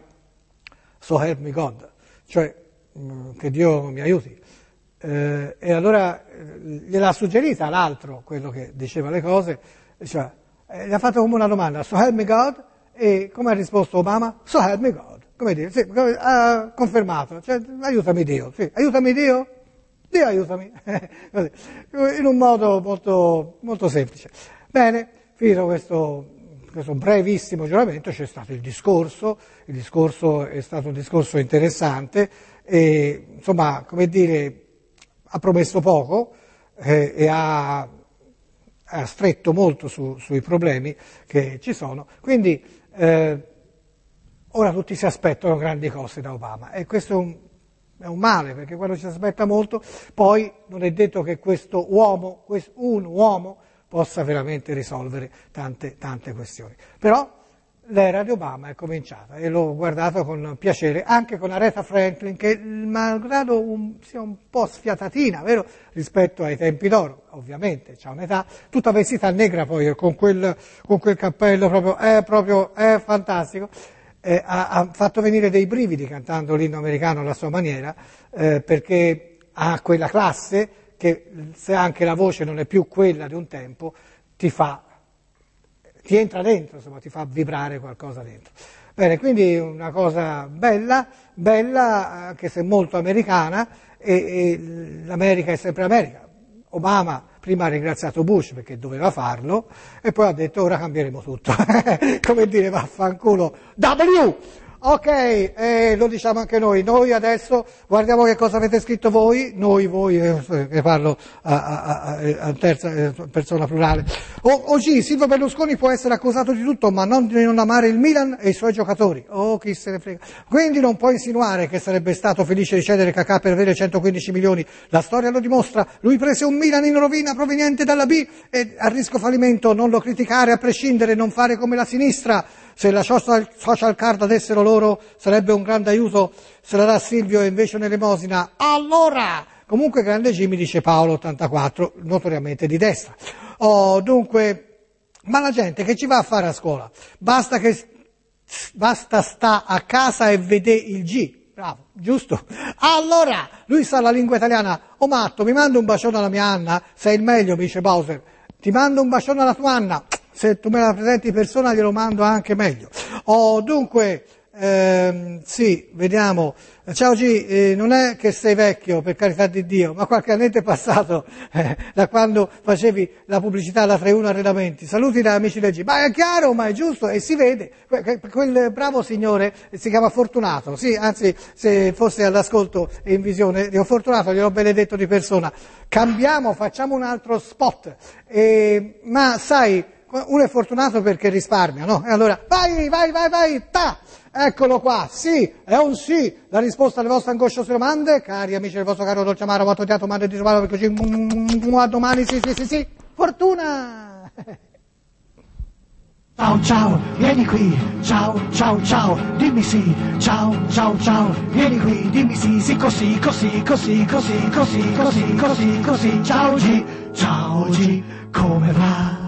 Speaker 2: so help me God, cioè che Dio mi aiuti. Eh, e allora gliel'ha suggerita l'altro, quello che diceva le cose, cioè, eh, gli ha fatto come una domanda, so help me God, e come ha risposto Obama? So help me God. Come dire, sì, ha confermato, cioè, aiutami Dio, sì, aiutami Dio, Dio aiutami, così, in un modo molto, molto semplice. Bene, finito questo, questo brevissimo giuramento, c'è stato il discorso, il discorso è stato un discorso interessante, e insomma, come dire, ha promesso poco eh, e ha, ha stretto molto su, sui problemi che ci sono, quindi eh, ora tutti si aspettano grandi cose da Obama e questo è un, è un male, perché quando ci si aspetta molto poi non è detto che questo uomo, questo, un uomo possa veramente risolvere tante, tante questioni. Però l'era di Obama è cominciata e l'ho guardato con piacere, anche con Aretha Franklin, che malgrado un, sia un po' sfiatatina, vero, rispetto ai tempi d'oro, ovviamente c'ha un'età, tutta vestita negra poi, con quel, con quel cappello proprio, è proprio, è fantastico, eh, ha, ha fatto venire dei brividi cantando l'inno americano alla sua maniera, eh, perché ha quella classe che se anche la voce non è più quella di un tempo, ti fa ti entra dentro, insomma, ti fa vibrare qualcosa dentro. Bene, quindi una cosa bella, bella, anche se molto americana, e, e l'America è sempre America. Obama prima ha ringraziato Bush perché doveva farlo, e poi ha detto ora cambieremo tutto. Come dire, vaffanculo, W! Ok, eh, lo diciamo anche noi, noi adesso guardiamo che cosa avete scritto voi, noi, voi, eh, che parlo a, a, a, a terza eh, persona plurale. O, oggi Silvio Berlusconi può essere accusato di tutto, ma non di non amare il Milan e i suoi giocatori. Oh, chi se ne frega. Quindi non può insinuare che sarebbe stato felice di cedere Cacà per avere centoquindici milioni. La storia lo dimostra, lui prese un Milan in rovina proveniente dalla B e a rischio fallimento, non lo criticare a prescindere, non fare come la sinistra. Se la social card adessero loro sarebbe un grande aiuto, se la dà Silvio e invece un'elemosina. Allora, comunque grande Jimmy, dice Paolo ottantaquattro, notoriamente di destra. Oh, dunque, ma la gente che ci va a fare a scuola? Basta che basta sta a casa e vede il G. Bravo, giusto? Allora, lui sa la lingua italiana. Oh matto, mi manda un bacione alla mia Anna? Sei il meglio, mi dice Bowser. Ti mando un bacione alla tua Anna. Se tu me la presenti in persona glielo mando anche meglio. Oh, dunque, ehm, sì, vediamo. Ciao G, eh, non è che sei vecchio, per carità di Dio, ma qualche annetto è passato eh, da quando facevi la pubblicità alla trentuno Arredamenti. Saluti da amici del G. Ma è chiaro, ma è giusto, e si vede. Que- quel bravo signore si chiama Fortunato, sì, anzi, se fosse all'ascolto e in visione, dico Fortunato, gliel'ho benedetto di persona. Cambiamo, facciamo un altro spot. Eh, ma sai, uno è fortunato perché risparmia, no? E allora, vai, vai, vai, vai, ta! Eccolo qua, sì, è un sì, la risposta alle vostre angosciose domande, cari amici del vostro caro dolce amaro, quattro teatro, mando di trovare, perché così, a domani, sì, sì, sì, sì, fortuna!
Speaker 1: Ciao, ciao, vieni qui, ciao, ciao, ciao, dimmi sì, ciao, ciao, ciao, vieni qui, dimmi sì, sì, così, così, così, così, così, così, così, così, ciao G, ciao G, come va?